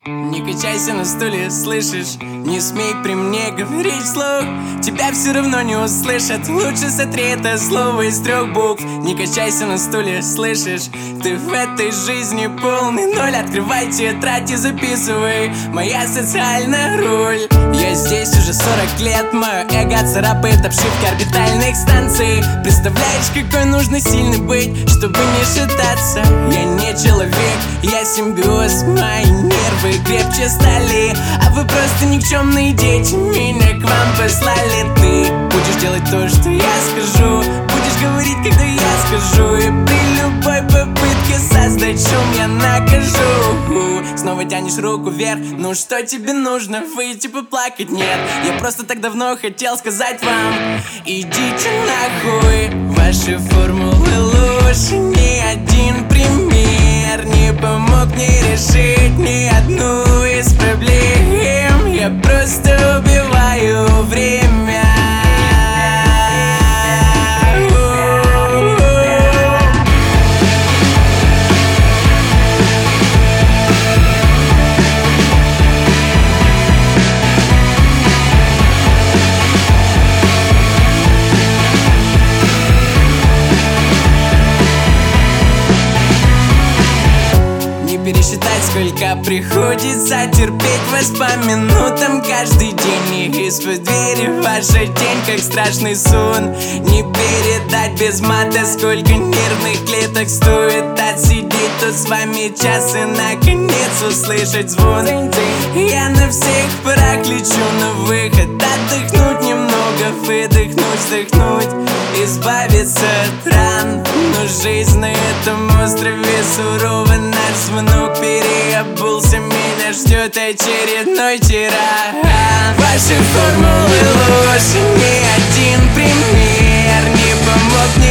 Не качайся на стуле, слышишь? Не смей при мне говорить вслух, тебя все равно не услышат. Лучше сотри это слово из 3 букв. Не качайся на стуле, слышишь? Ты в этой жизни полный ноль. Открывай тетрадь и записывай моя социальная роль. Я здесь уже 40 лет, мое эго царапает обшивки орбитальных станций. Представляешь, какой нужно сильный быть, чтобы не шататься? Я не человек, я симбиоз, мои нервы крепче стали, а вы просто никчемные дети, меня к вам послали. Ты будешь делать то, что я скажу, будешь говорить, когда я скажу, и при любой попытке создать шум я накажу. Снова тянешь руку вверх, ну что тебе нужно, выйти поплакать? Нет, я просто так давно хотел сказать вам: идите нахуй, ваши формулы лучше. Ни один пример не помог мне решить ни одну из проблем. Я просто убиваю время. Пересчитать, сколько приходится терпеть вас по минутам каждый день. И из-под двери ваша тень, как страшный сон. Не передать без мата, сколько нервных клеток стоит отсидеть тут с вами час и наконец услышать звон. Я на всех парах лечу на выход, отдохнуть немного, выдохнуть, вздохнуть, избавиться от ран. Но жизнь на этом острове сурова, наш звонок переобулся, меня ждет очередной тиран. Ваши формулы ложь, ни один пример не помог мне